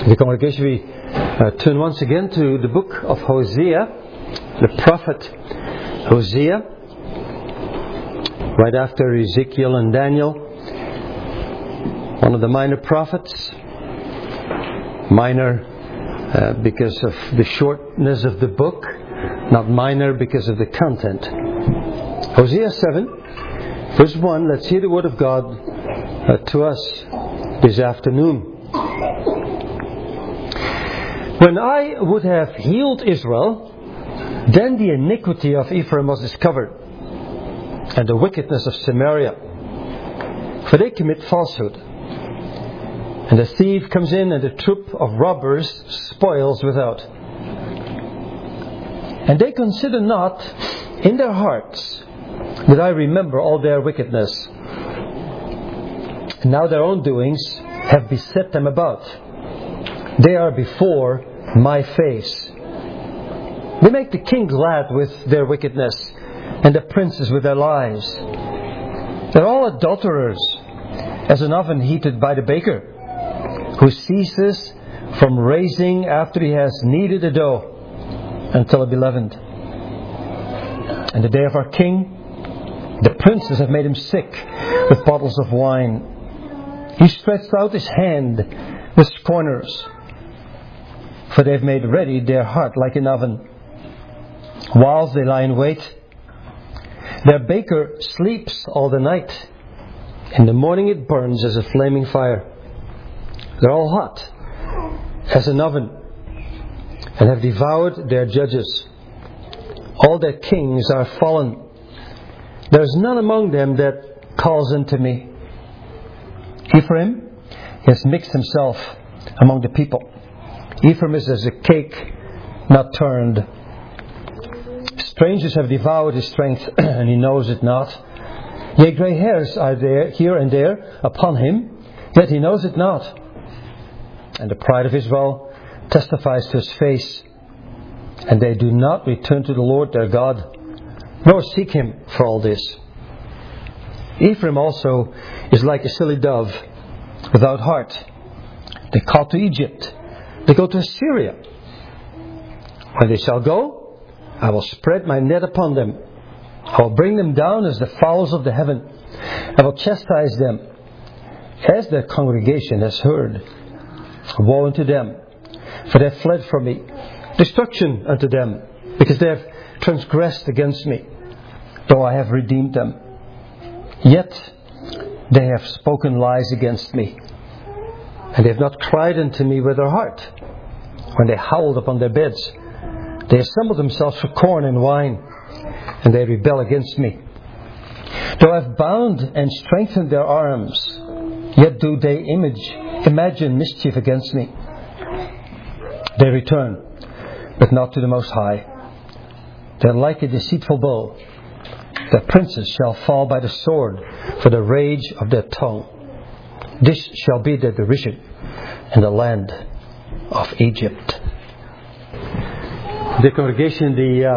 The congregation, we turn once again to the book of Hosea, the prophet Hosea, right after Ezekiel and Daniel, one of the minor prophets. Minor because of the shortness of the book, not minor because of the content. Hosea 7, verse 1, let's hear the word of God to us this afternoon. When I would have healed Israel, then the iniquity of Ephraim was discovered, and the wickedness of Samaria. For they commit falsehood. And the thief comes in, and the troop of robbers spoils without. And they consider not in their hearts that I remember all their wickedness. And now their own doings have beset them about. They are before my face. They make the king glad with their wickedness, and the princes with their lies. They're all adulterers, as an oven heated by the baker, who ceases from raising after he has kneaded the dough until it be leavened. And the day of our king, the princes have made him sick with bottles of wine. He stretched out his hand with scorners, for they have made ready their heart like an oven, whilst they lie in wait. Their baker sleeps all the night. In the morning it burns as a flaming fire. They're all hot as an oven, and have devoured their judges. All their kings are fallen. There is none among them that calls unto me. Ephraim has mixed himself among the people. Ephraim is as a cake not turned. Strangers have devoured his strength, and he knows it not. Yea, grey hairs are there here and there upon him, yet he knows it not. And the pride of Israel testifies to his face, and they do not return to the Lord their God, nor seek him for all this. Ephraim also is like a silly dove, without heart. They call to Egypt, they go to Assyria. When they shall go, I will spread my net upon them. I will bring them down as the fowls of the heaven. I will chastise them as their congregation has heard. Woe unto them, for they have fled from me. Destruction unto them, because they have transgressed against me, though I have redeemed them. Yet they have spoken lies against me, and they have not cried unto me with their heart. When they howled upon their beds, they assembled themselves for corn and wine, and they rebel against me. Though I have bound and strengthened their arms, yet do they imagine mischief against me. They return, but not to the Most High. They are like a deceitful bow. Their princes shall fall by the sword for the rage of their tongue. This shall be their derision in the land of Egypt. The congregation,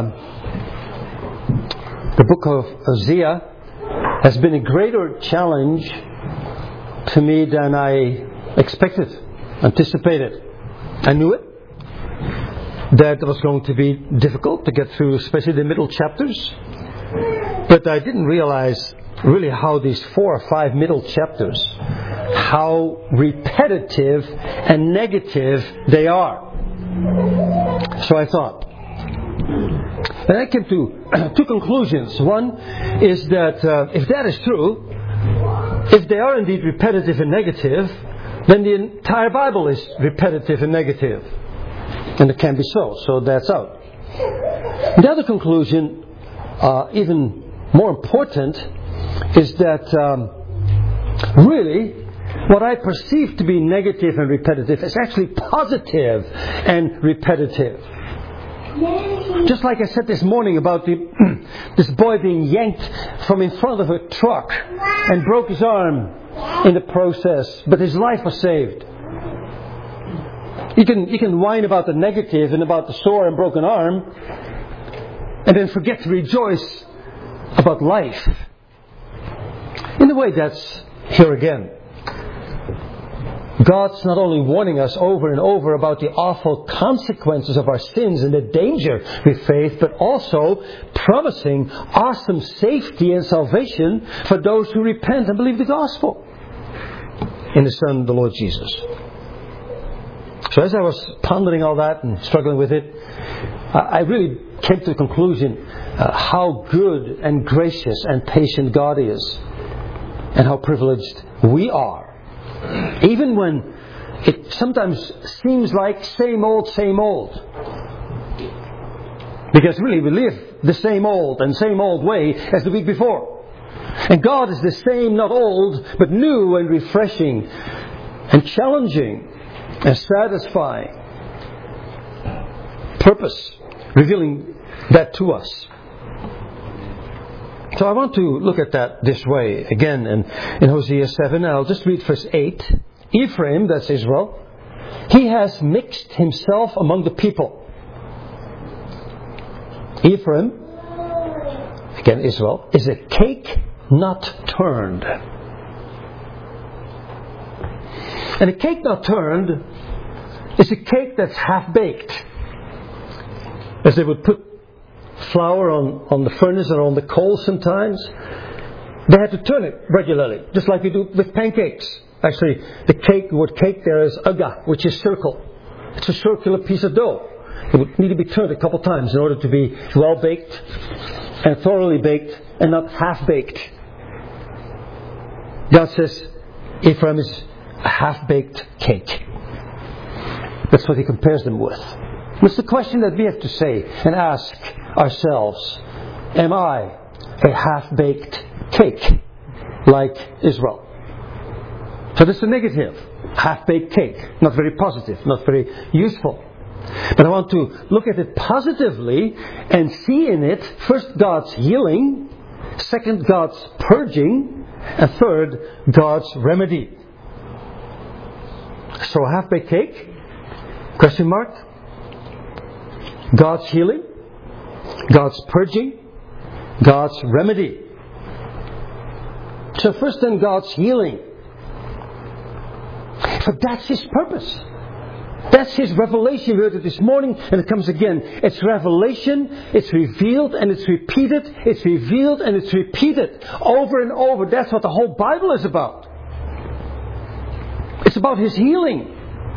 the book of Hosea has been a greater challenge to me than I expected, anticipated. I knew it, that it was going to be difficult to get through, especially the middle chapters. But I didn't realize really how these 4 or 5 middle chapters, how repetitive and negative they are. So I thought. And I came to 2 conclusions. One is that if that is true, if they are indeed repetitive and negative, then the entire Bible is repetitive and negative. And it can be so. So that's out. The other conclusion, even more important, is that really what I perceive to be negative and repetitive is actually positive and repetitive. Just like I said this morning about this boy being yanked from in front of a truck and broke his arm in the process, but his life was saved. You can whine about the negative and about the sore and broken arm, and then forget to rejoice about life. In a way, that's here again. God's not only warning us over and over about the awful consequences of our sins and the danger we face, but also promising awesome safety and salvation for those who repent and believe the gospel in His Son, the Lord Jesus. So as I was pondering all that and struggling with it, I really came to the conclusion how good and gracious and patient God is, and how privileged we are. Even when it sometimes seems like same old. Because really we live the same old way as the week before. And God is the same, not old, but new and refreshing and challenging and satisfying. Purpose, revealing that to us. So I want to look at that this way again in Hosea 7. I'll just read verse 8. Ephraim, that's Israel, he has mixed himself among the people. Ephraim, again Israel, is a cake not turned. And a cake not turned is a cake that's half baked. As they would put flour on the furnace or on the coal sometimes, they had to turn it regularly, just like we do with pancakes. Actually, the word cake there is aga, which is circle. It's a circular piece of dough. It would need to be turned a couple times in order to be well baked and thoroughly baked and not half baked. God says Ephraim is a half baked cake. That's what He compares them with. It's the question that we have to say and ask ourselves. Am I a half-baked cake like Israel? So that's the negative. Half-baked cake. Not very positive. Not very useful. But I want to look at it positively and see in it, first, God's healing. Second, God's purging. And third, God's remedy. So a half-baked cake? Question mark? God's healing, God's purging, God's remedy. So first then God's healing. For that's His purpose. That's His revelation. We heard it this morning and it comes again. It's revelation, it's revealed and it's repeated. It's revealed and it's repeated over and over. That's what the whole Bible is about. It's about His healing.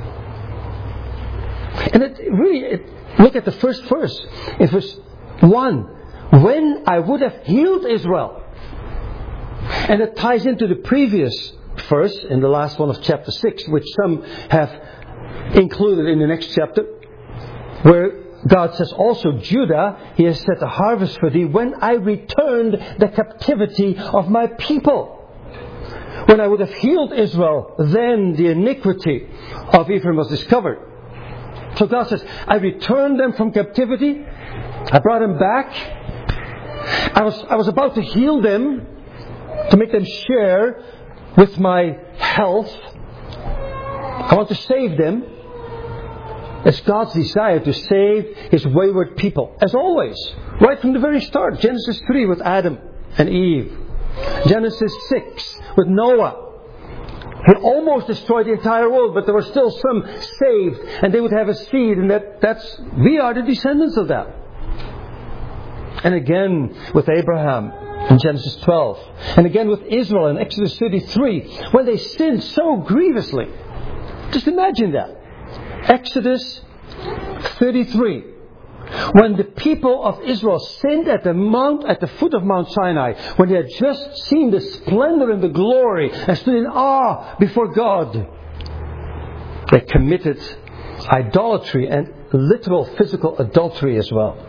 And look at the first verse. In verse 1. When I would have healed Israel. And it ties into the previous verse in the last one of chapter 6, which some have included in the next chapter, where God says also, Judah, He has set a harvest for thee when I returned the captivity of my people. When I would have healed Israel, then the iniquity of Ephraim was discovered. So God says, I returned them from captivity. I brought them back. I was about to heal them, to make them share with my health. I want to save them. It's God's desire to save His wayward people. As always, right from the very start. Genesis 3 with Adam and Eve. Genesis 6 with Noah. He almost destroyed the entire world, but there were still some saved, and they would have a seed, and we are the descendants of that. And again with Abraham in Genesis 12, and again with Israel in Exodus 33, when they sinned so grievously. Just imagine that. Exodus 33. When the people of Israel sinned at the foot of Mount Sinai, when they had just seen the splendor and the glory and stood in awe before God, they committed idolatry and literal physical adultery as well.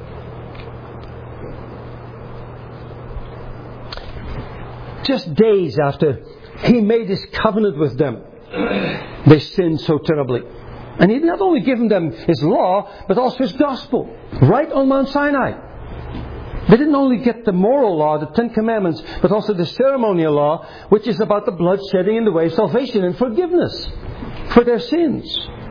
Just days after He made His covenant with them, they sinned so terribly. And He had not only given them His law, but also His gospel. Right on Mount Sinai. They didn't only get the moral law, the Ten Commandments, but also the ceremonial law, which is about the blood shedding in the way of salvation and forgiveness for their sins.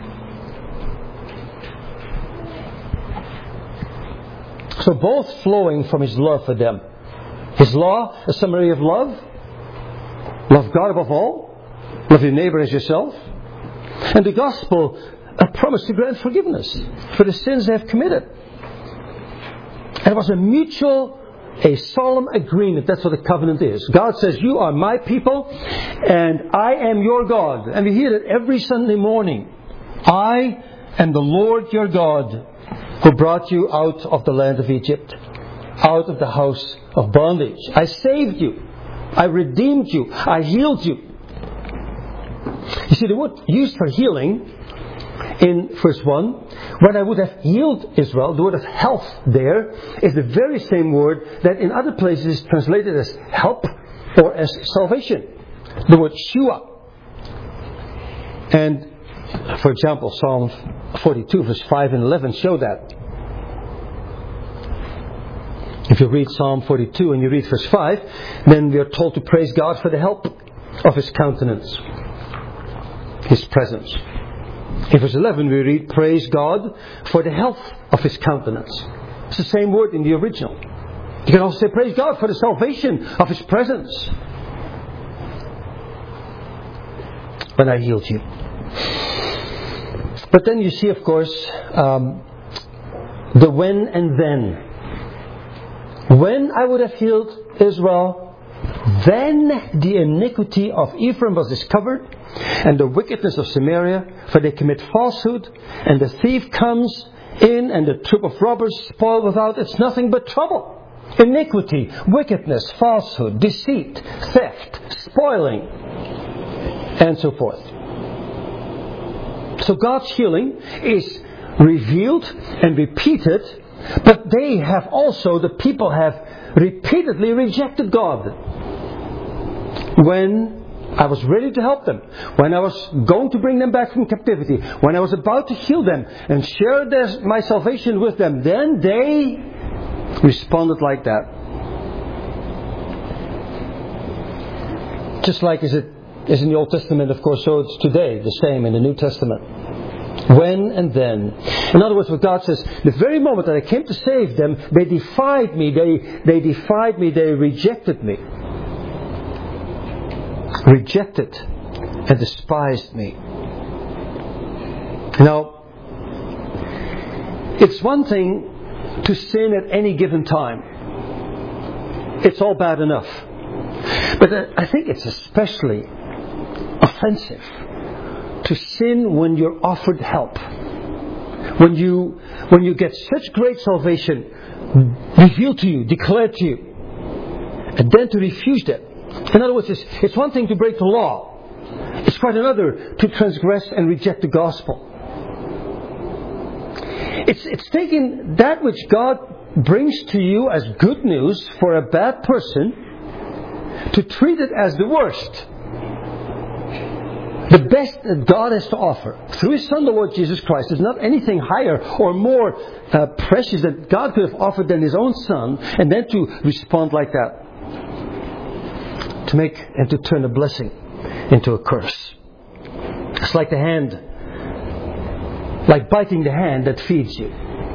So both flowing from His love for them. His law, a summary of love. Love God above all. Love your neighbor as yourself. And the gospel promised to grant forgiveness for the sins they have committed. And it was a solemn agreement. That's what a covenant is. God says, you are my people and I am your God. And we hear it every Sunday morning. I am the Lord your God who brought you out of the land of Egypt, out of the house of bondage. I saved you. I redeemed you. I healed you. You see, the word used for healing in verse 1, when I would have healed Israel, the word of health there is the very same word that in other places is translated as help or as salvation. The word shua. And, for example, Psalm 42 verse 5 and 11 show that. If you read Psalm 42 and you read verse 5, then we are told to praise God for the help of His countenance, His presence. In verse 11 we read, praise God for the health of His countenance. It's the same word in the original. You can also say, praise God for the salvation of His presence. When I healed you. But then you see, of course, the when and then. When I would have healed Israel, then the iniquity of Ephraim was discovered, and the wickedness of Samaria, for they commit falsehood, and the thief comes in, and the troop of robbers spoil without. It's nothing but trouble. Iniquity, wickedness, falsehood, deceit, theft, spoiling, and so forth. So God's healing is revealed and repeated, but the people have repeatedly rejected God. When I was ready to help them, when I was going to bring them back from captivity, when I was about to heal them and share my salvation with them, then they responded like that. Just like is in the Old Testament, of course, so it's today, the same in the New Testament. When and then. In other words, what God says, the very moment that I came to save them, they defied me, they defied me, they rejected me. Rejected and despised me. Now, it's one thing to sin at any given time. It's all bad enough. But I think it's especially offensive to sin when you're offered help. When you get such great salvation revealed to you, declared to you, and then to refuse that. In other words, it's one thing to break the law. It's quite another to transgress and reject the gospel. It's taking that which God brings to you as good news for a bad person to treat it as the worst. The best that God has to offer through His Son, the Lord Jesus Christ, is not anything higher or more precious that God could have offered than His own Son, and then to respond like that. To make and to turn a blessing into a curse. It's like the hand, like biting the hand that feeds you.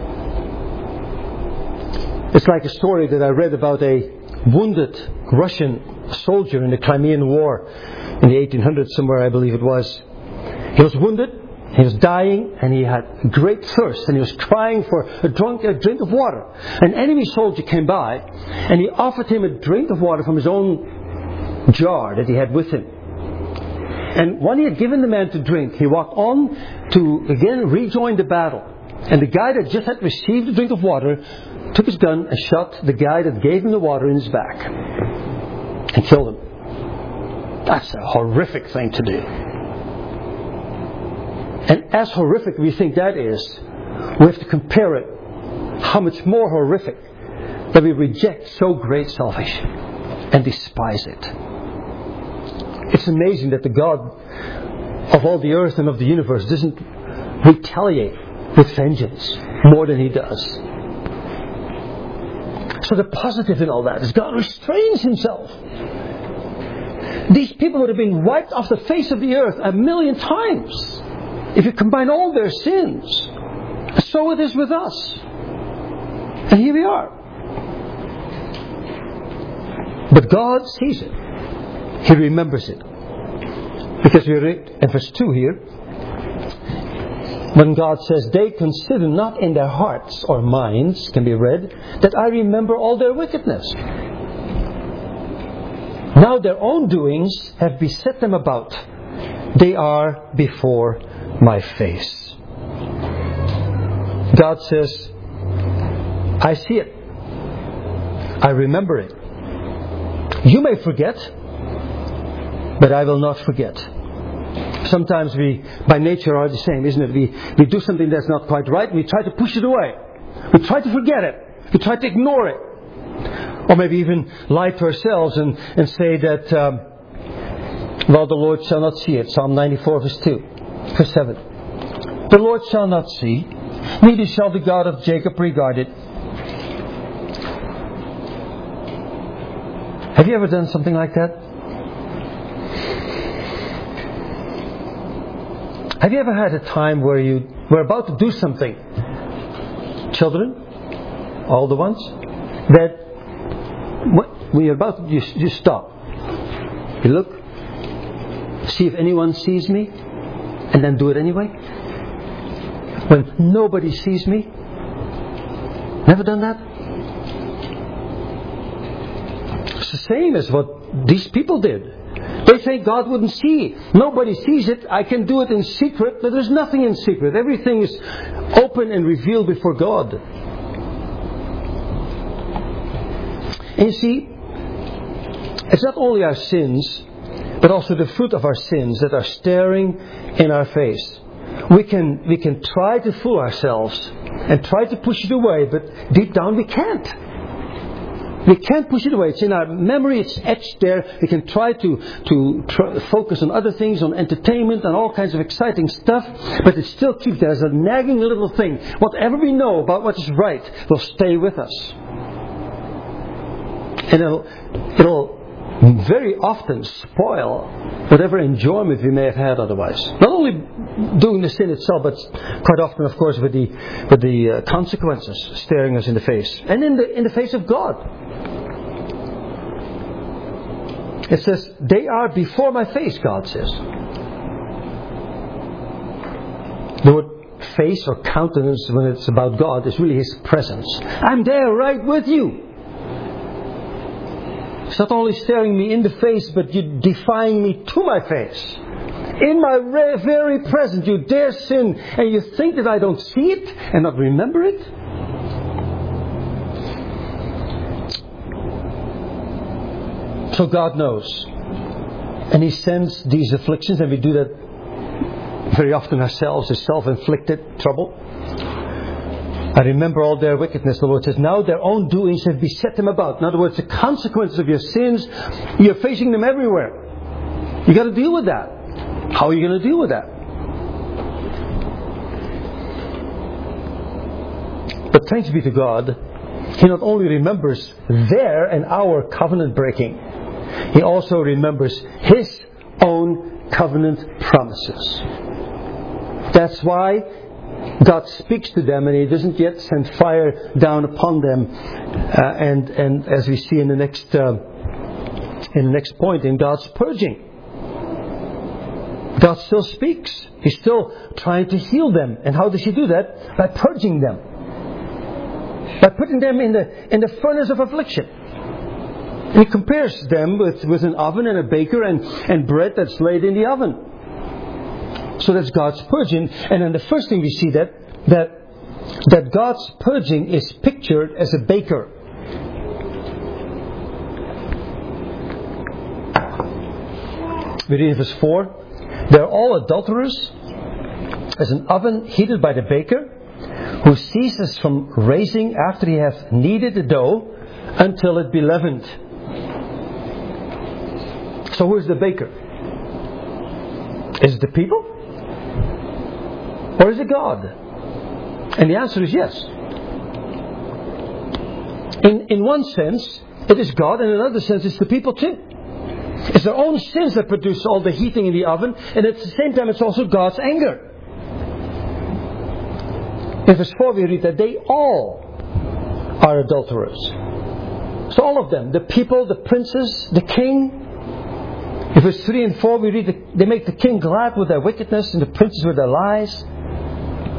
It's like a story that I read about a wounded Russian soldier in the Crimean War in the 1800s somewhere, I believe it was. He was wounded, he was dying, and he had great thirst, and he was crying for a drink of water. An enemy soldier came by, and he offered him a drink of water from his own jar that he had with him. And when he had given the man to drink, he walked on to again rejoin the battle. And the guy that just had received the drink of water took his gun and shot the guy that gave him the water in his back and killed him. That's a horrific thing to do. And as horrific we think that is, we have to compare it how much more horrific that we reject so great salvation and despise it. It's amazing that the God of all the earth and of the universe doesn't retaliate with vengeance more than He does. So the positive in all that is God restrains Himself. These people would have been wiped off the face of the earth 1,000,000 times if you combine all their sins. So it is with us. And here we are. But God sees it. He remembers it. Because we read in verse 2 here, When God says, they consider not in their hearts or minds, can be read, that I remember all their wickedness. Now their own doings have beset them about. They are before my face. God says, I see it. I remember it. You may forget, but I will not forget. Sometimes we, by nature, are the same, isn't it? We do something that's not quite right, and we try to push it away. We try to forget it. We try to ignore it. Or maybe even lie to ourselves and say that, well, the Lord shall not see it. Psalm 94, verse 7. The Lord shall not see, neither shall the God of Jacob regard it. Have you ever done something like that? Have you ever had a time where you were about to do something? Children, all the ones, that when you're about to, you stop. You look, see if anyone sees me, and then do it anyway. When nobody sees me. Never done that? It's the same as what these people did. They say God wouldn't see. Nobody sees it. I can do it in secret, but there's nothing in secret. Everything is open and revealed before God. And you see, it's not only our sins, but also the fruit of our sins that are staring in our face. We can try to fool ourselves and try to push it away, but deep down we can't. We can't push it away. It's in our memory. It's etched there. We can try to focus on other things, on entertainment and all kinds of exciting stuff, but it still keeps there as a nagging little thing. Whatever we know about what is right will stay with us. And it'll very often spoil whatever enjoyment we may have had otherwise. Not only doing the sin itself, but quite often, of course, with the consequences staring us in the face, and in the face of God. It says, "They are before my face," God says. The word face or countenance, when it's about God, is really His presence. I'm there, right with you. It's not only staring me in the face, but you defying me to my face. In my very presence, you dare sin, and you think that I don't see it and not remember it? So God knows. And He sends these afflictions, and we do that very often ourselves, as self-inflicted trouble. I remember all their wickedness, the Lord says. Now their own doings have beset them about. In other words, the consequences of your sins, you're facing them everywhere. You got to deal with that. How are you going to deal with that? But thanks be to God, He not only remembers their and our covenant breaking, He also remembers His own covenant promises. That's why God speaks to them, and He doesn't yet send fire down upon them. And as we see in the next point, in God's purging, God still speaks. He's still trying to heal them. And how does He do that? By purging them, by putting them in the furnace of affliction. And He compares them with an oven and a baker and bread that's laid in the oven. So that's God's purging. And then the first thing we see that God's purging is pictured as a baker. We read in verse 4. They're all adulterers, as an oven heated by the baker, who ceases from raising after he hath kneaded the dough until it be leavened. So who is the baker? Is it the people? Or is it God? And the answer is yes. In one sense, it is God, and in another sense, it's the people too. It's their own sins that produce all the heating in the oven, and at the same time, it's also God's anger. In verse 4, we read that they all are adulterers. So all of them, the people, the princes, the king. In verse 3 and 4, we read that they make the king glad with their wickedness and the princes with their lies.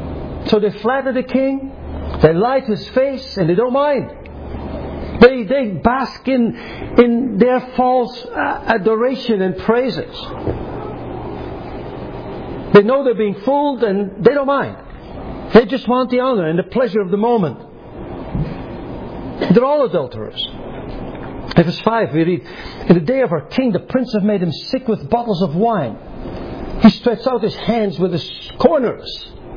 So they flatter the king, they lie to his face, and they don't mind. They bask in their false adoration and praises. They know they're being fooled and they don't mind. They just want the honor and the pleasure of the moment. They're all adulterers. In verse 5 we read, in the day of our king the prince have made him sick with bottles of wine. He stretched out his hands with his corners.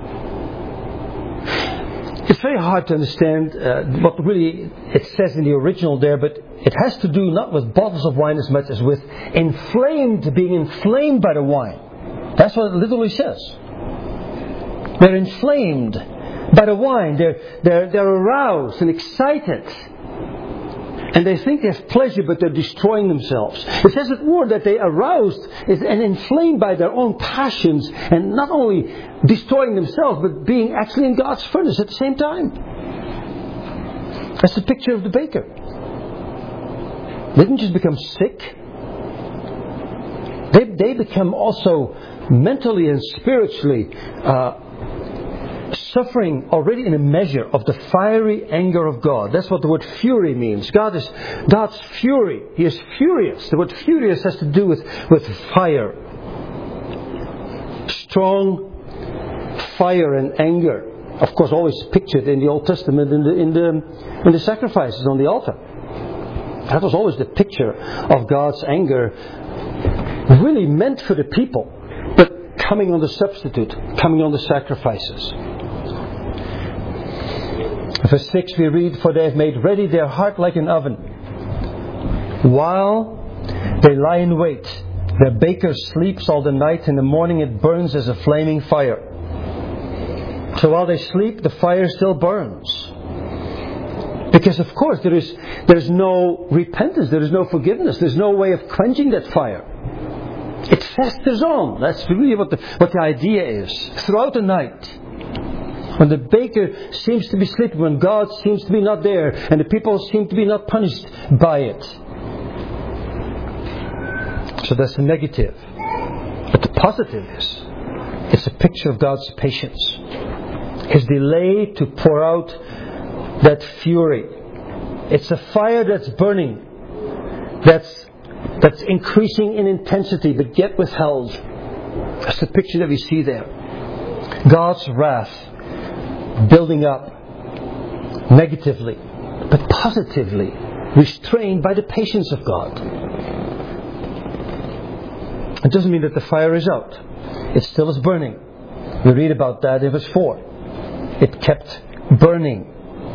It's very hard to understand what really it says in the original there, but it has to do not with bottles of wine as much as with being inflamed by the wine. That's what it literally says. They're inflamed by the wine. They're aroused and excited. And they think they have pleasure, but they're destroying themselves. It says that word that they aroused and inflamed by their own passions, and not only destroying themselves, but being actually in God's furnace at the same time. That's the picture of the baker. They didn't just become sick. They become also mentally and spiritually suffering already in a measure of the fiery anger of God. That's what the word fury means. God's fury. He is furious. The word furious has to do with fire. Strong fire and anger. Of course, always pictured in the Old Testament in the sacrifices on the altar. That was always the picture of God's anger, really meant for the people, but coming on the substitute, coming on the sacrifices. Verse 6 we read, for they have made ready their heart like an oven. While they lie in wait, their baker sleeps all the night, in the morning it burns as a flaming fire. So while they sleep, the fire still burns. Because of course there's no repentance, there is no forgiveness, there's no way of quenching that fire. It festers on. That's really what the idea is. Throughout the night, when the baker seems to be sleeping, when God seems to be not there, and the people seem to be not punished by it. So that's the negative. But the positive is, it's a picture of God's patience. His delay to pour out that fury. It's a fire that's burning, that's increasing in intensity, but yet withheld. That's the picture that we see there. God's wrath building up negatively, but positively restrained by the patience of God. It doesn't mean that the fire is out. It still is burning. We read about that in verse 4. It kept burning.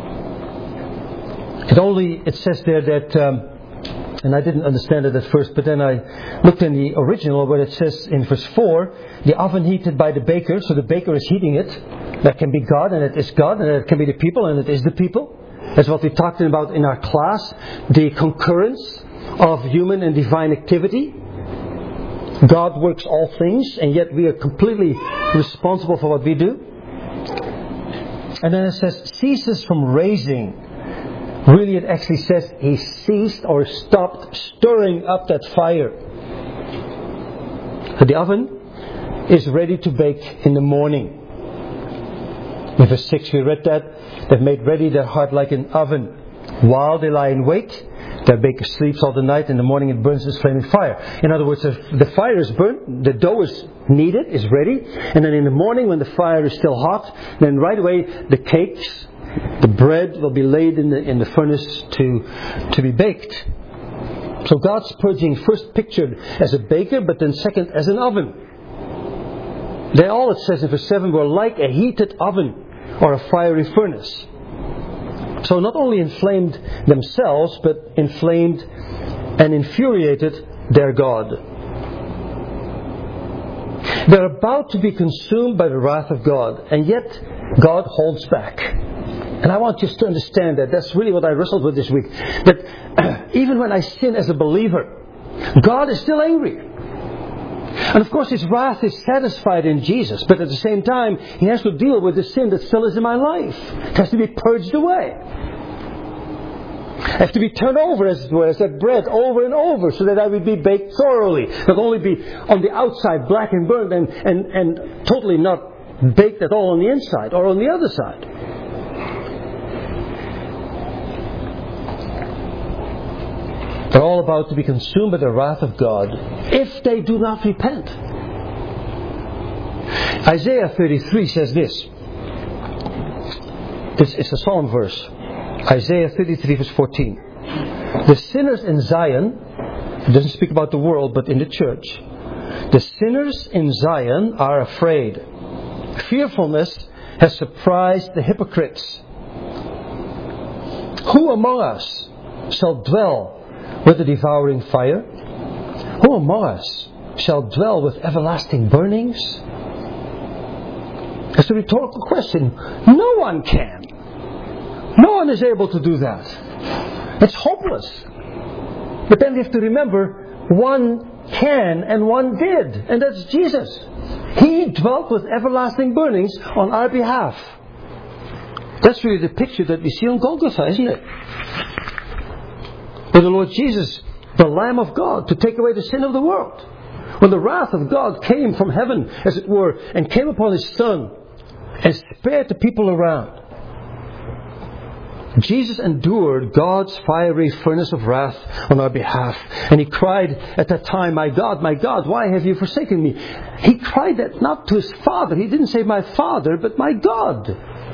It says there that, and I didn't understand it at first, but then I looked in the original where it says in verse 4, the oven heated by the baker, so the baker is heating it. That can be God, and it is God, and it can be the people, and it is the people. That's what we talked about in our class, the concurrence of human and divine activity. God works all things, and yet we are completely responsible for what we do. And then it says, ceases from raising. Really, it actually says he ceased or stopped stirring up that fire. The oven is ready to bake in the morning. In verse 6 we read that. They've made ready their heart like an oven. While they lie in wait, their baker sleeps all the night. In the morning it burns as flaming fire. In other words, if the fire is burnt, the dough is kneaded, is ready. And then in the morning when the fire is still hot, then right away the cakes, the bread will be laid in the furnace to be baked. So God's purging first pictured as a baker, but then second as an oven. They all, it says in verse 7, were like a heated oven or a fiery furnace. So not only inflamed themselves, but inflamed and infuriated their God. They're about to be consumed by the wrath of God, and yet God holds back. And I want you to understand that. That's really what I wrestled with this week. That even when I sin as a believer, God is still angry. And of course His wrath is satisfied in Jesus. But at the same time, He has to deal with the sin that still is in my life. It has to be purged away. I have to be turned over, as it were, as that bread over and over, so that I would be baked thoroughly. Not only be on the outside black and burnt and totally not bake that all on the inside or on the other side. They're all about to be consumed by the wrath of God if they do not repent. Isaiah 33 says this. It's a solemn verse. Isaiah 33 verse 14. The sinners in Zion, it doesn't speak about the world but in the church. The sinners in Zion are afraid. Fearfulness has surprised the hypocrites. Who among us shall dwell with the devouring fire? Who among us shall dwell with everlasting burnings? It's a rhetorical question. No one can. No one is able to do that. It's hopeless. But then we have to remember, one can and one did. And that's Jesus. He dwelt with everlasting burnings on our behalf. That's really the picture that we see on Golgotha, isn't it? When the Lord Jesus, the Lamb of God, to take away the sin of the world. When the wrath of God came from heaven, as it were, and came upon His Son, and spared the people around. Jesus endured God's fiery furnace of wrath on our behalf. And He cried at that time, my God, why have you forsaken me? He cried that not to His Father. He didn't say my Father, but my God.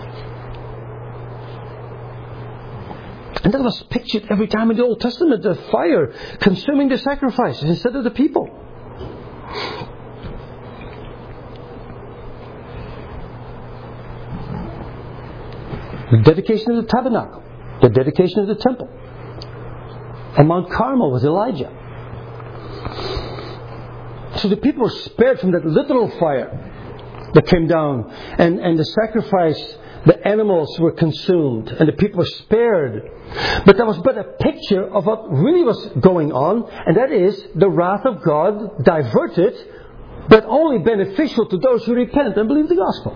And that was pictured every time in the Old Testament, the fire consuming the sacrifices instead of the people. The dedication of the tabernacle, the dedication of the temple. On Mount Carmel was Elijah. So the people were spared from that literal fire that came down, and the sacrifice, the animals were consumed, and the people were spared. But that was but a picture of what really was going on, and that is the wrath of God diverted, but only beneficial to those who repent and believe the gospel.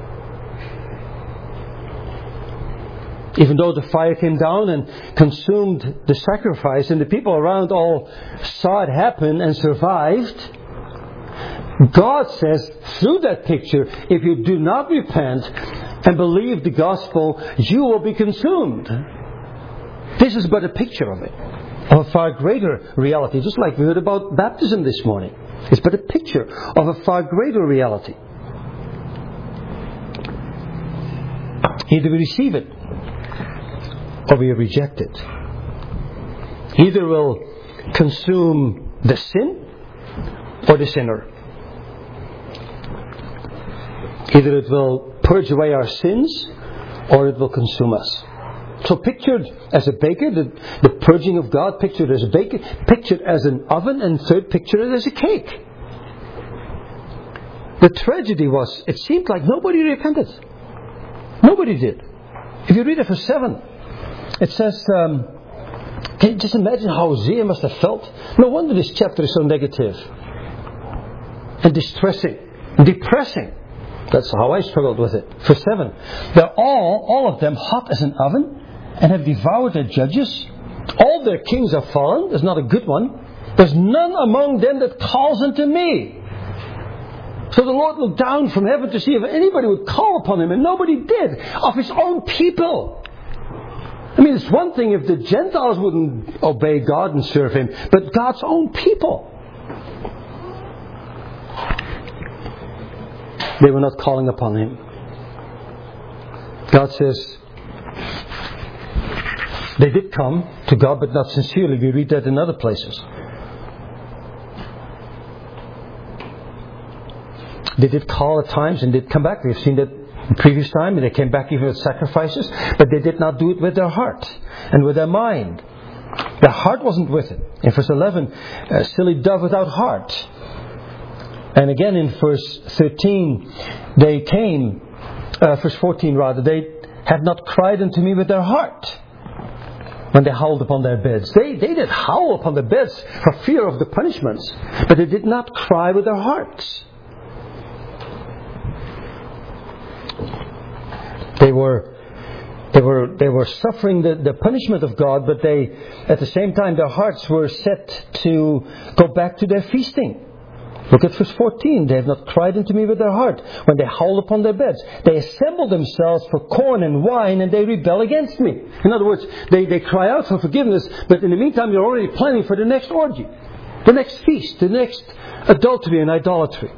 Even though the fire came down and consumed the sacrifice and the people around all saw it happen and survived, God says through that picture, if you do not repent and believe the gospel, you will be consumed. This is but a picture of it, of a far greater reality, just like we heard about baptism this morning. It's but a picture of a far greater reality. Either we receive it or we reject it. Either will consume the sin or the sinner. Either it will purge away our sins or it will consume us. So pictured as a baker, the purging of God, pictured as a baker, pictured as an oven, and third, pictured as a cake. The tragedy was, it seemed like nobody repented. Nobody did. If you read it verse 7, it says, can you just imagine how Hosea must have felt? No wonder this chapter is so negative and distressing and depressing. That's how I struggled with it. Verse 7. They're all of them hot as an oven and have devoured their judges. All their kings are fallen. There's not a good one. There's none among them that calls unto me. So the Lord looked down from heaven to see if anybody would call upon Him, and nobody did, of His own people. I mean, it's one thing if the Gentiles wouldn't obey God and serve Him, but God's own people. They were not calling upon Him. God says, they did come to God, but not sincerely. We read that in other places. They did call at times and did come back. We've seen that the previous time, and they came back even with sacrifices, but they did not do it with their heart and with their mind. Their heart wasn't with it. In verse 11, a silly dove without heart. And again in verse 13, they came, verse 14 rather, they have not cried unto me with their heart when they howled upon their beds. They did howl upon their beds for fear of the punishments, but they did not cry with their hearts. They were suffering the punishment of God, but at the same time, their hearts were set to go back to their feasting. Look at verse 14. They have not cried unto me with their heart when they howl upon their beds. They assemble themselves for corn and wine, and they rebel against me. In other words, they cry out for forgiveness, but in the meantime you're already planning for the next orgy, the next feast, the next adultery and idolatry.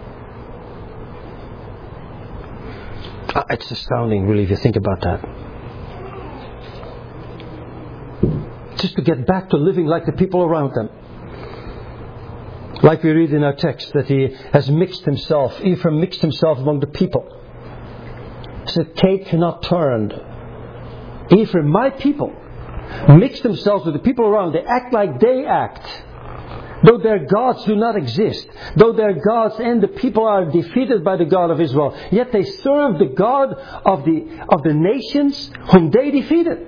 It's astounding, really, if you think about that. Just to get back to living like the people around them. Like we read in our text, that he has mixed himself, Ephraim mixed himself among the people. It's a cake not turned. Ephraim, my people, mixed themselves with the people around. They act like they act. Though their gods do not exist, though their gods and the people are defeated by the God of Israel, yet they serve the God of the nations whom they defeated.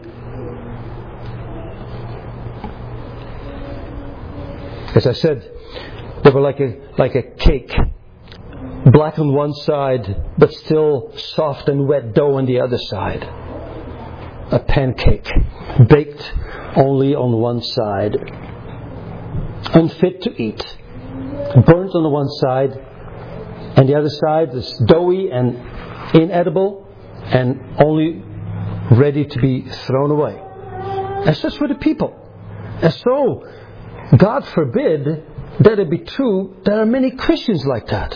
As I said, they were like a cake, black on one side, but still soft and wet dough on the other side. A pancake, baked only on one side, unfit to eat, burnt on the one side, and the other side is doughy and inedible, and only ready to be thrown away. And such were the people. And so, God forbid that it be true, there are many Christians like that.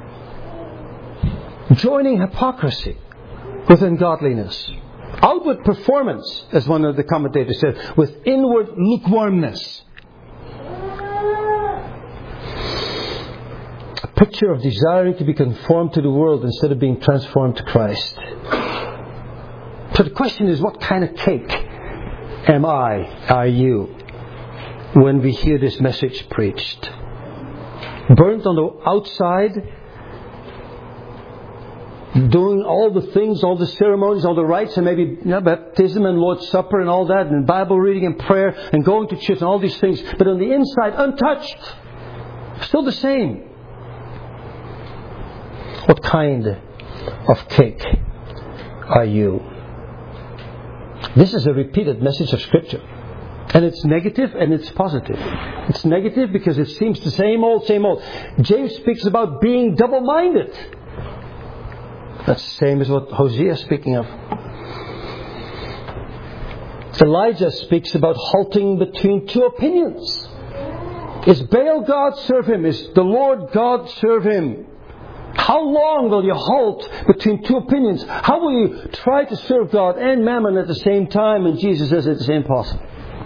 Joining hypocrisy with ungodliness. Outward performance, as one of the commentators said, with inward lukewarmness. A picture of desiring to be conformed to the world instead of being transformed to Christ. So the question is, what kind of cake are you? When we hear this message preached, burnt on the outside, doing all the things, all the ceremonies, all the rites, and maybe baptism and Lord's Supper and all that, and Bible reading and prayer and going to church and all these things, but on the inside untouched, still the same. What kind of cake are you? This is a repeated message of Scripture. And it's negative and it's positive. It's negative because it seems the same old. James speaks about being double-minded. That's the same as what Hosea is speaking of. Elijah speaks about halting between two opinions. Is Baal God, serve him. Is the Lord God, serve him. How long will you halt between two opinions? How will you try to serve God and Mammon at the same time? And Jesus says it's impossible.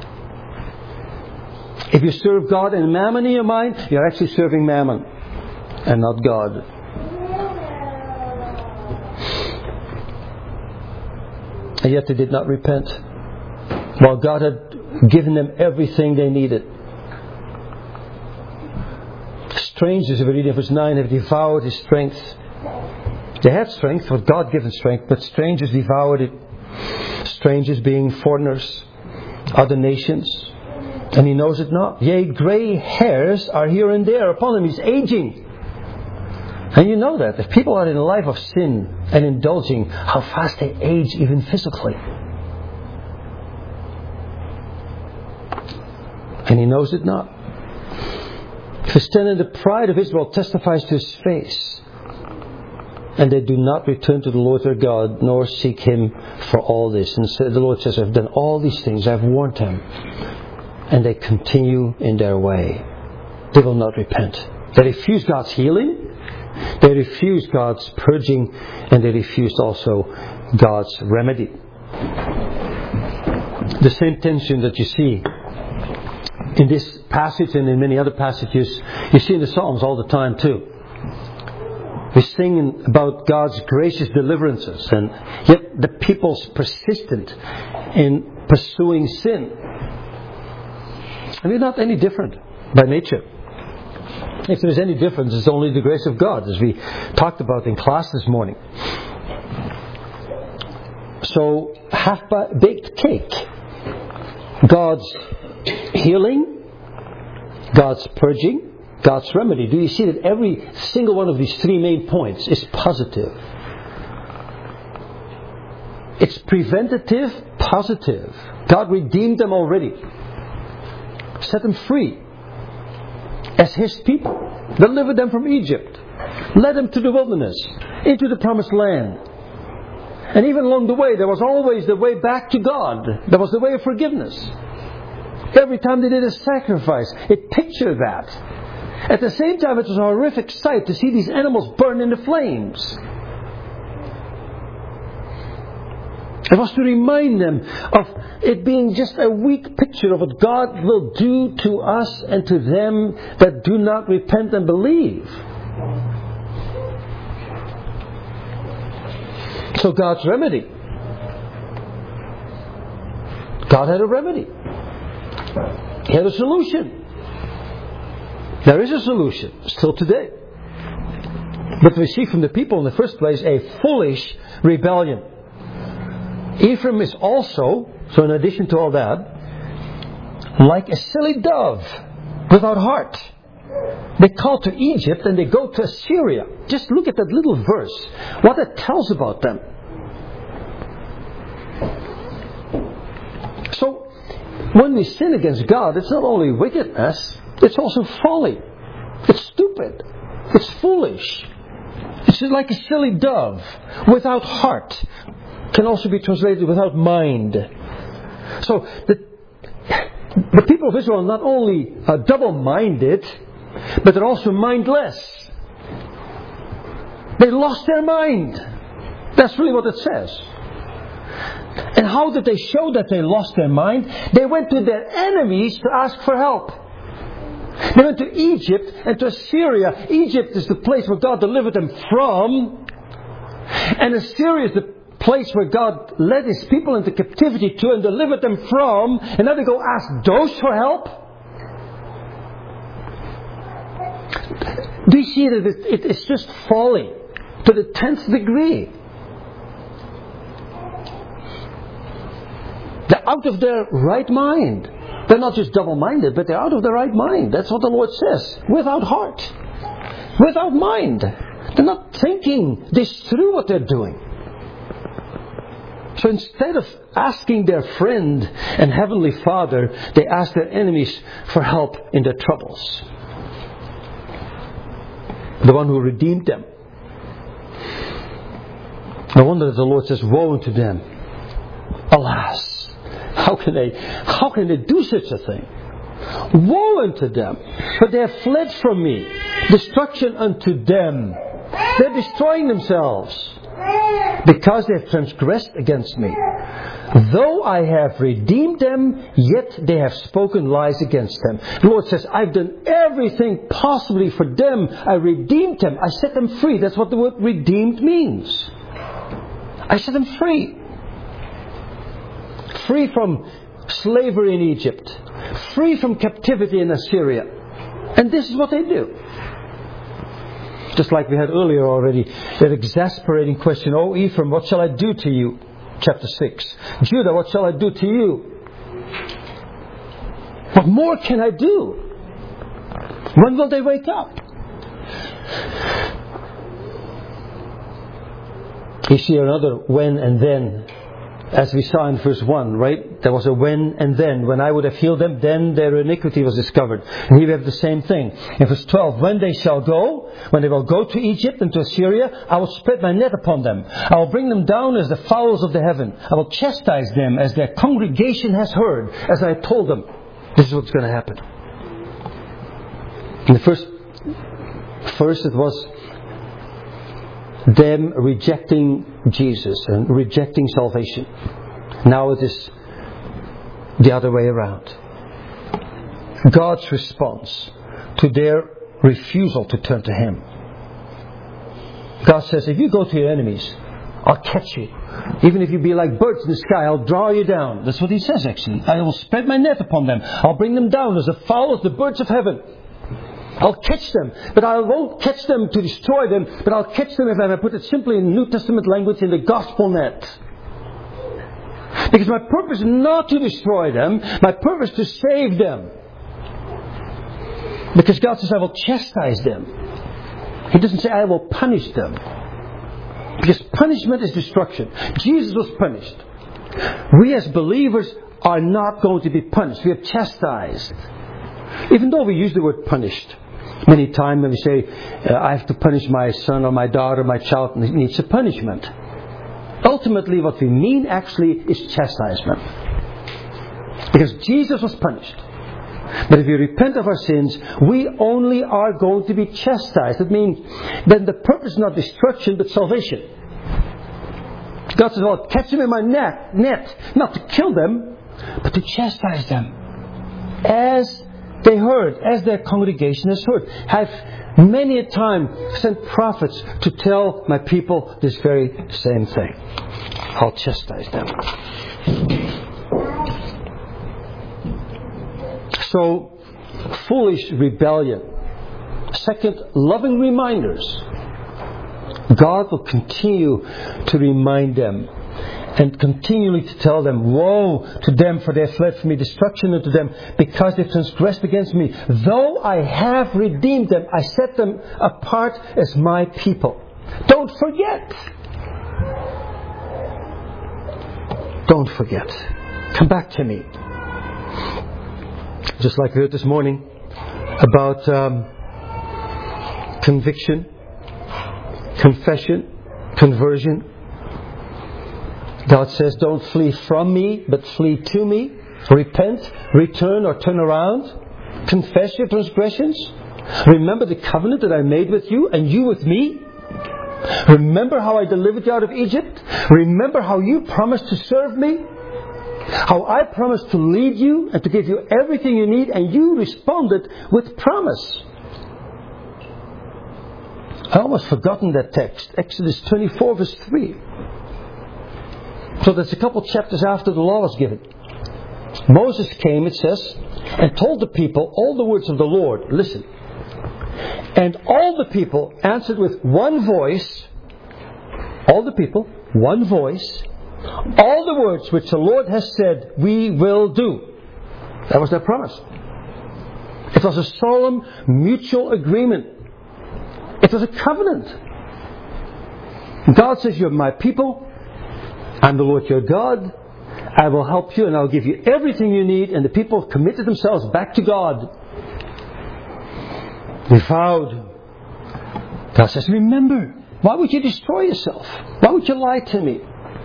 If you serve God and Mammon in your mind, you're actually serving Mammon and not God. And yet they did not repent, while God had given them everything they needed. Strangers, if we read in verse 9, have devoured his strength. They had strength, with God-given strength, but strangers devoured it. Strangers being foreigners, other nations. And he knows it not. Yea, grey hairs are here and there upon him. He's aging. And you know that. If people are in a life of sin and indulging, how fast they age even physically. And he knows it not. For then the pride of Israel testifies to his face. And they do not return to the Lord their God, nor seek him for all this. And so the Lord says, I've done all these things. I've warned them. And they continue in their way. They will not repent. They refuse God's healing. They refuse God's purging. And they refused also God's remedy. The same tension that you see in this passage and in many other passages, you see in the Psalms all the time too. We sing about God's gracious deliverances, and yet the people's persistent in pursuing sin. And we're not any different by nature. If there's any difference, it's only the grace of God, as we talked about in class this morning. So, half-baked cake. God's healing, God's purging, God's remedy. Do you see that every single one of these three main points is positive? It's preventative, positive. God redeemed them already. Set them free. as His people, delivered them from Egypt, led them to the wilderness, into the promised land. And even along the way, there was always the way back to God. There was the way of forgiveness. Every time they did a sacrifice, it pictured that. At the same time, it was a horrific sight to see these animals burn in the flames. It was to remind them of it being just a weak picture of what God will do to us and to them that do not repent and believe. So God's remedy. God had a remedy. He had a solution. There is a solution still today. But we see from the people in the first place a foolish rebellion. Ephraim is also, so in addition to all that, like a silly dove without heart. They call to Egypt and they go to Assyria. Just look at that little verse. What it tells about them. So, when we sin against God, it's not only wickedness, it's also folly. It's stupid. It's foolish. It's just like a silly dove without heart. Can also be translated without mind. So, the people of Israel are not only double-minded, but they're also mindless. They lost their mind. That's really what it says. And how did they show that they lost their mind? They went to their enemies to ask for help. They went to Egypt and to Assyria. Egypt is the place where God delivered them from. And Assyria is the place where God led His people into captivity to and delivered them from. And now they go ask those for help. Do you see that it is just folly to the 10th degree? They're out of their right mind. They're not just double-minded, but they're out of their right mind. That's what the Lord says. Without heart. Without mind. They're not thinking this through what they're doing. So instead of asking their friend and Heavenly Father, they ask their enemies for help in their troubles. The one who redeemed them. No wonder that the Lord says, woe unto them. Alas. How can they do such a thing? Woe unto them. For they have fled from me. Destruction unto them. They're destroying themselves. Because they have transgressed against me. Though I have redeemed them, yet they have spoken lies against them. The Lord says, I've done everything possibly for them. I redeemed them. I set them free. That's what the word redeemed means. I set them free. Free from slavery in Egypt. Free from captivity in Assyria. And this is what they do. Just like we had earlier already, that exasperating question, O Ephraim, what shall I do to you? Chapter 6. Judah, what shall I do to you? What more can I do? When will they wake up? You see another when and then. As we saw in verse 1, right? There was a when and then. When I would have healed them, then their iniquity was discovered. And here we have the same thing. In verse 12, when they will go to Egypt and to Assyria, I will spread my net upon them. I will bring them down as the fowls of the heaven. I will chastise them as their congregation has heard, as I told them. This is what's going to happen. In the first it was them rejecting Jesus and rejecting salvation. Now it is the other way around. God's response to their refusal to turn to Him. God says, if you go to your enemies, I'll catch you. Even if you be like birds in the sky, I'll draw you down. That's what He says actually. I will spread my net upon them. I'll bring them down as the fowl of the birds of heaven. I'll catch them, but I won't catch them to destroy them, but I'll catch them, if I put it simply in New Testament language, in the gospel net. Because my purpose is not to destroy them, my purpose is to save them. Because God says, I will chastise them. He doesn't say, I will punish them. Because punishment is destruction. Jesus was punished. We as believers are not going to be punished. We are chastised. Even though we use the word punished. Many times when we say, I have to punish my son or my daughter, my child needs a punishment. Ultimately, what we mean actually is chastisement. Because Jesus was punished. But if we repent of our sins, we only are going to be chastised. It means then the purpose is not destruction, but salvation. God says, well, catch them in my net, not to kill them, but to chastise them. As they heard, as their congregation has heard. Have many a time sent prophets to tell my people this very same thing. I'll chastise them. So, foolish rebellion. Second, loving reminders. God will continue to remind them and continually to tell them, woe to them, for they have fled from me, destruction unto them, because they transgressed against me. Though I have redeemed them, I set them apart as my people. Don't forget. Don't forget. Come back to me. Just like we heard this morning about conviction, confession, conversion. God says, don't flee from me, but flee to me. Repent, return, or turn around. Confess your transgressions. Remember the covenant that I made with you and you with me. Remember how I delivered you out of Egypt. Remember how you promised to serve me. How I promised to lead you and to give you everything you need, and you responded with promise. I almost forgotten that text. Exodus 24 verse 3. So that's a couple chapters after the law was given. Moses came, it says, and told the people all the words of the Lord. Listen. And all the people answered with one voice. All the people, one voice. All the words which the Lord has said, we will do. That was their promise. It was a solemn mutual agreement. It was a covenant. God says, you're my people. I'm the Lord your God. I will help you and I'll give you everything you need. And the people committed themselves back to God. They vowed. God says, remember, why would you destroy yourself? Why would you lie to me?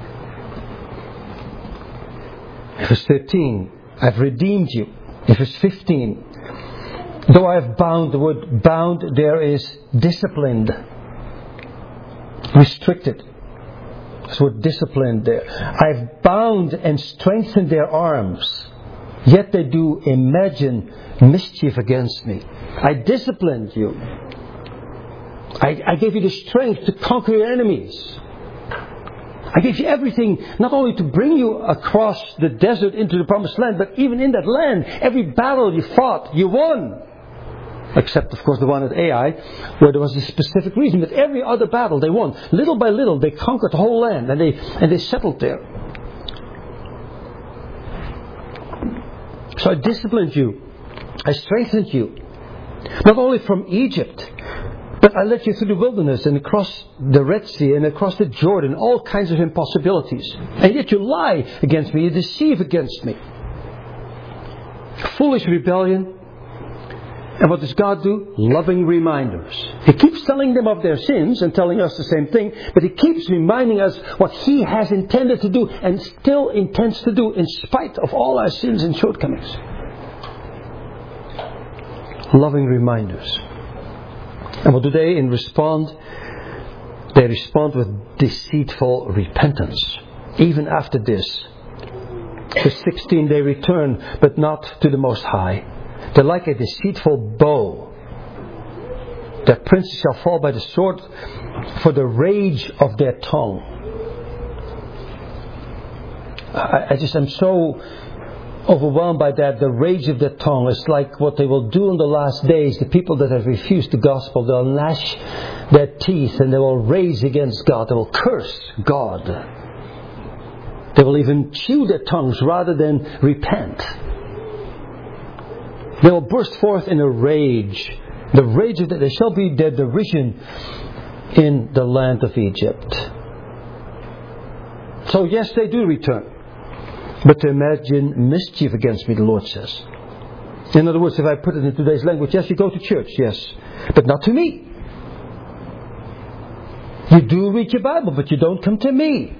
Verse 13, I've redeemed you. Verse 15, though I have bound, the word bound there is disciplined, restricted. This word disciplined there. I've bound and strengthened their arms, yet they do imagine mischief against me. I disciplined you. I gave you the strength to conquer your enemies. I gave you everything, not only to bring you across the desert into the promised land, but even in that land, every battle you fought, you won. Except, of course, the one at Ai, where there was a specific reason. But every other battle they won. Little by little, they conquered the whole land, and they settled there. So I disciplined you. I strengthened you. Not only from Egypt, but I led you through the wilderness and across the Red Sea and across the Jordan, all kinds of impossibilities. And yet you lie against me, you deceive against me. Foolish rebellion. And what does God do? Loving reminders. He keeps telling them of their sins and telling us the same thing, but He keeps reminding us what He has intended to do and still intends to do in spite of all our sins and shortcomings. Loving reminders. And what do they respond? They respond with deceitful repentance. Even after this. Verse 16, they return, but not to the Most High. They're like a deceitful bow. Their princes shall fall by the sword for the rage of their tongue. I'm so overwhelmed by that. The rage of their tongue is like what they will do in the last days. The people that have refused the gospel, they'll gnash their teeth and they will rage against God. They will curse God. They will even chew their tongues rather than repent. They will burst forth in a rage. The rage of that there shall be their derision in the land of Egypt. So yes, they do return. But to imagine mischief against me, the Lord says. In other words, if I put it in today's language, yes, you go to church, yes, but not to me. You do read your Bible, but you don't come to me.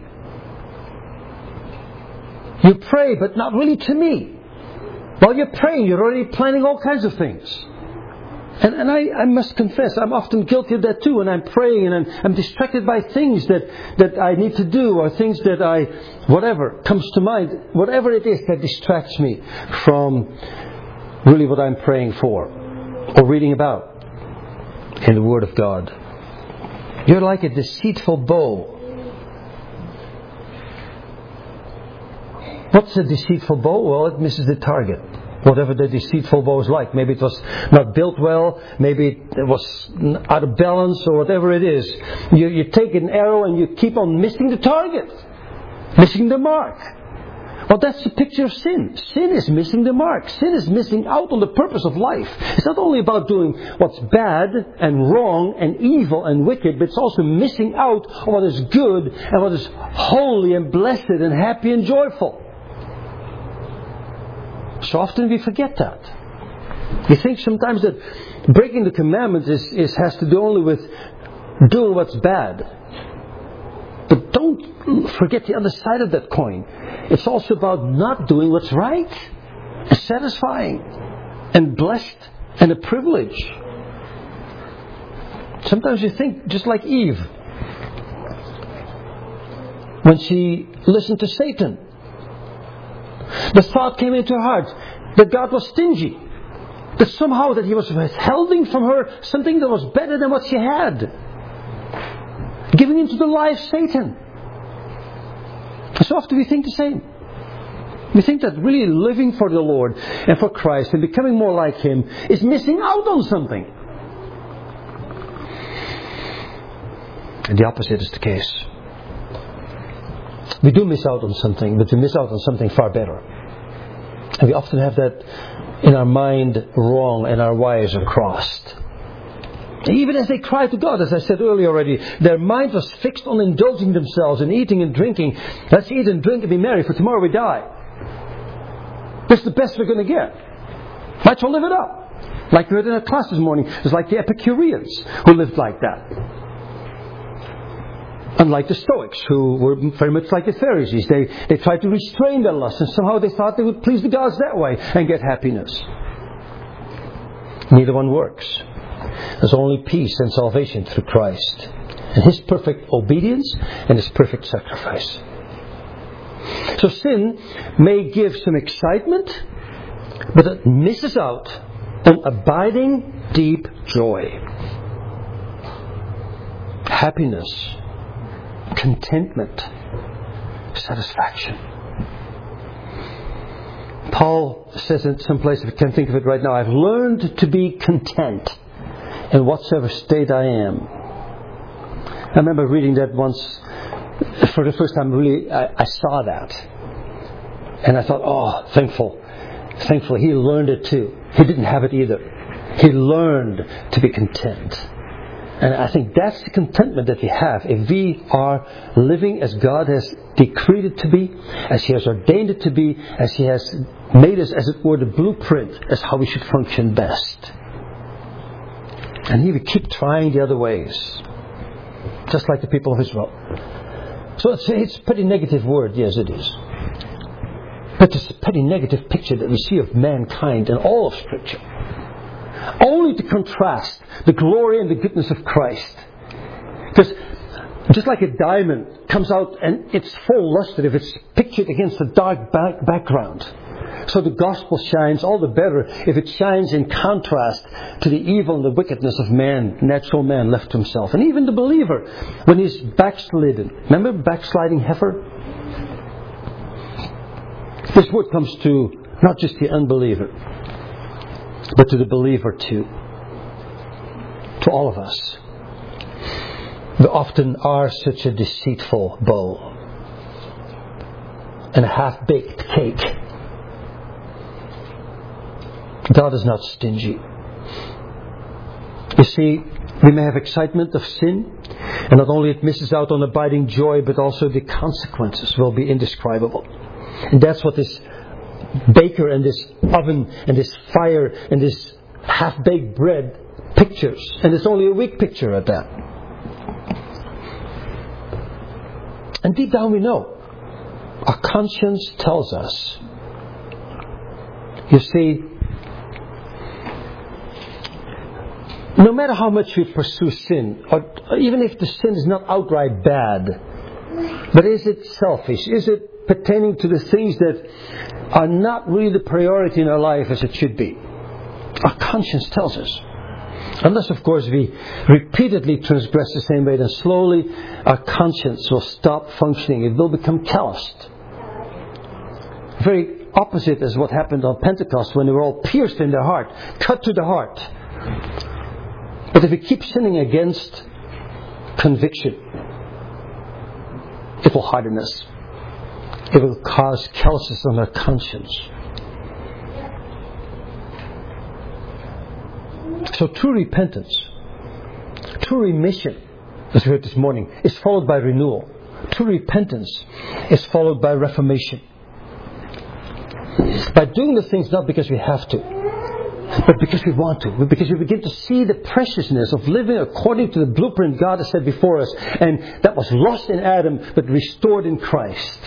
You pray, but not really to me. While you're praying, you're already planning all kinds of things. And I must confess, I'm often guilty of that too. When I'm praying and I'm distracted by things that I need to do, or things that whatever comes to mind, whatever it is that distracts me from really what I'm praying for or reading about in the Word of God. You're like a deceitful bow. What's a deceitful bow? Well, it misses the target. Whatever the deceitful bow is like. Maybe it was not built well. Maybe it was out of balance, or whatever it is. You take an arrow and you keep on missing the target. Missing the mark. Well, that's the picture of sin. Sin is missing the mark. Sin is missing out on the purpose of life. It's not only about doing what's bad and wrong and evil and wicked, but it's also missing out on what is good and what is holy and blessed and happy and joyful. So often we forget that. We think sometimes that breaking the commandments has to do only with doing what's bad. But don't forget the other side of that coin. It's also about not doing what's right and satisfying and blessed and a privilege. Sometimes you think just like Eve when she listened to Satan. The thought came into her heart that God was stingy. That somehow that He was withholding from her something that was better than what she had. Giving into the lie of Satan. So often we think the same. We think that really living for the Lord and for Christ and becoming more like Him is missing out on something. And the opposite is the case. We do miss out on something, but we miss out on something far better. And we often have that in our mind wrong and our wires are crossed. Even as they cried to God, as I said earlier already, their mind was fixed on indulging themselves in eating and drinking. Let's eat and drink and be merry, for tomorrow we die. That's the best we're going to get. Might as well live it up. Like we heard in our class this morning, it's like the Epicureans who lived like that. Unlike the Stoics, who were very much like the Pharisees. They tried to restrain their lust, and somehow they thought they would please the gods that way and get happiness. Neither one works. There's only peace and salvation through Christ and His perfect obedience and His perfect sacrifice. So sin may give some excitement, but it misses out on abiding deep joy, happiness, contentment, satisfaction. Paul says in some place, if I can't think of it right now, I've learned to be content in whatsoever state I am. I remember reading that once for the first time. Really, I saw that, and I thought, oh, thankful he learned it too. He didn't have it either. He learned to be content. And I think that's the contentment that we have if we are living as God has decreed it to be, as He has ordained it to be, as He has made us, as it were, the blueprint as how we should function best. And here we keep trying the other ways, just like the people of Israel. So it's a pretty negative word, yes it is. But it's a pretty negative picture that we see of mankind in all of Scripture. Only to contrast the glory and the goodness of Christ. Because just like a diamond comes out and it's full luster if it's pictured against a dark background. So the gospel shines all the better if it shines in contrast to the evil and the wickedness of man, natural man left to himself. And even the believer, when he's backslidden. Remember backsliding heifer? This word comes to not just the unbeliever, but to the believer too. To all of us. We often are such a deceitful bow and a half-baked cake. God is not stingy. You see, we may have excitement of sin, and not only it misses out on abiding joy, but also the consequences will be indescribable. And that's what this baker and this oven and this fire and this half-baked bread pictures. And it's only a weak picture at that. And deep down we know. Our conscience tells us. You see, no matter how much we pursue sin, or even if the sin is not outright bad, but is it selfish? Is it pertaining to the things that are not really the priority in our life as it should be? Our conscience tells us. Unless, of course, we repeatedly transgress the same way, then slowly our conscience will stop functioning. It will become calloused. Very opposite as what happened on Pentecost when they were all pierced in their heart, cut to the heart. But if we keep sinning against conviction, it will harden us. It will cause callousness on our conscience. So true repentance, true remission, as we heard this morning, is followed by renewal. True repentance is followed by reformation. By doing the things not because we have to, but because we want to. Because we begin to see the preciousness of living according to the blueprint God has set before us, and that was lost in Adam but restored in Christ.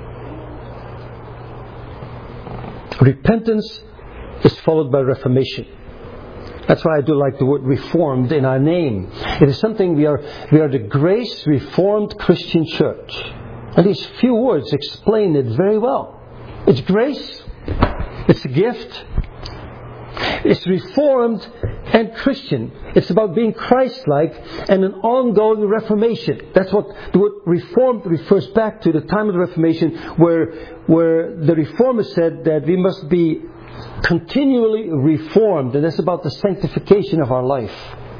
Repentance is followed by reformation. That's why I do like the word reformed in our name. It is something we are the Grace Reformed Christian Church. And these few words explain it very well. It's grace. It's a gift. It's reformed and Christian. It's about being Christ-like and an ongoing reformation. That's what the word reformed refers back to, the time of the Reformation, where the Reformers said that we must be continually reformed, and that's about the sanctification of our life.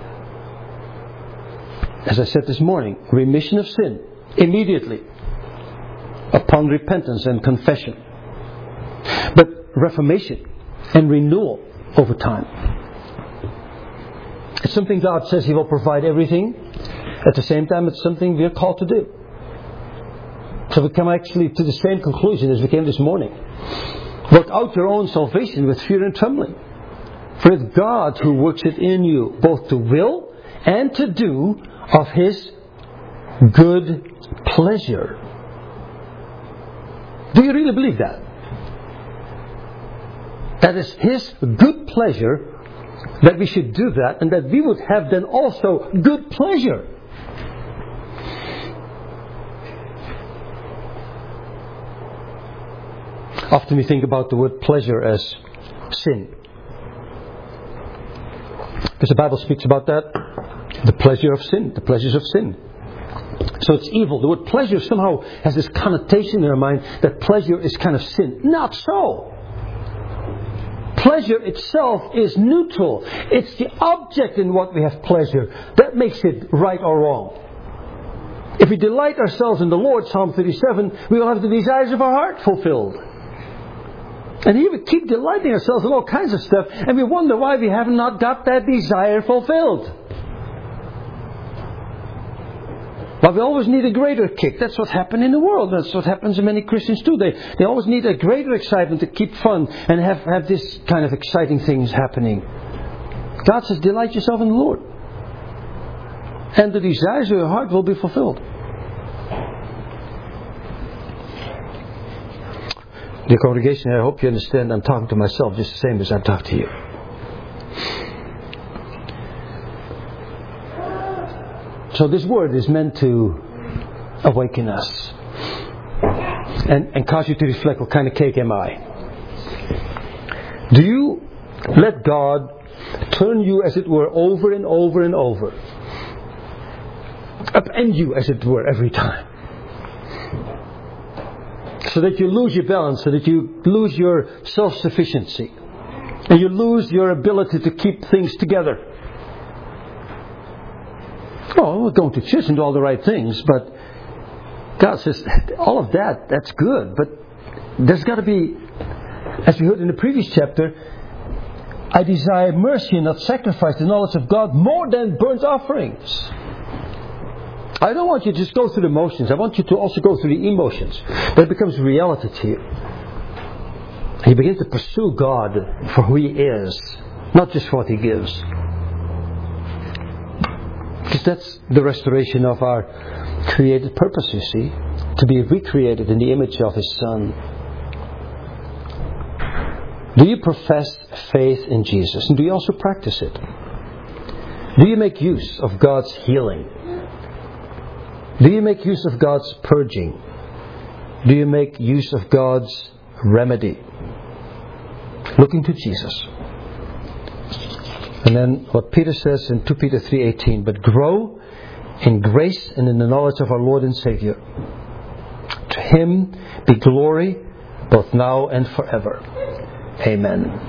As I said this morning, remission of sin immediately upon repentance and confession, but reformation and renewal over time. It's something God says He will provide everything. At the same time, it's something we are called to do. So we come actually to the same conclusion as we came this morning. Work out your own salvation with fear and trembling. For it's God who works it in you, both to will and to do of His good pleasure. Do you really believe that? That is His good pleasure that we should do that, and that we would have then also good pleasure. Often we think about the word pleasure as sin. Because the Bible speaks about that. The pleasure of sin. The pleasures of sin. So it's evil. The word pleasure somehow has this connotation in our mind that pleasure is kind of sin. Not so. Pleasure itself is neutral. It's the object in what we have pleasure that makes it right or wrong. If we delight ourselves in the Lord, Psalm 37, we will have the desires of our heart fulfilled. And here we keep delighting ourselves in all kinds of stuff, and we wonder why we have not got that desire fulfilled. But we always need a greater kick. That's what happened in the world. That's what happens to many Christians too. They always need a greater excitement to keep fun and have this kind of exciting things happening. God says, delight yourself in the Lord, and the desires of your heart will be fulfilled. Dear congregation, I hope you understand I'm talking to myself just the same as I talk to you. So this word is meant to awaken us and cause you to reflect, what kind of cake am I? Do you let God turn you, as it were, over and over and over? Upend you, as it were, every time? So that you lose your balance, so that you lose your self-sufficiency, and you lose your ability to keep things together. Oh, we're going to church and do all the right things, but God says, all of that, that's good, but there's got to be, as we heard in the previous chapter, I desire mercy and not sacrifice, the knowledge of God more than burnt offerings. I don't want you to just go through the motions. I want you to also go through the emotions. That becomes reality to you. You begin to pursue God for who He is, not just for what He gives. Because that's the restoration of our created purpose, you see. To be recreated in the image of His Son. Do you profess faith in Jesus? And do you also practice it? Do you make use of God's healing? Do you make use of God's purging? Do you make use of God's remedy? Looking to Jesus. And then what Peter says in 2 Peter 3:18, but grow in grace and in the knowledge of our Lord and Saviour. To Him be glory both now and forever. Amen.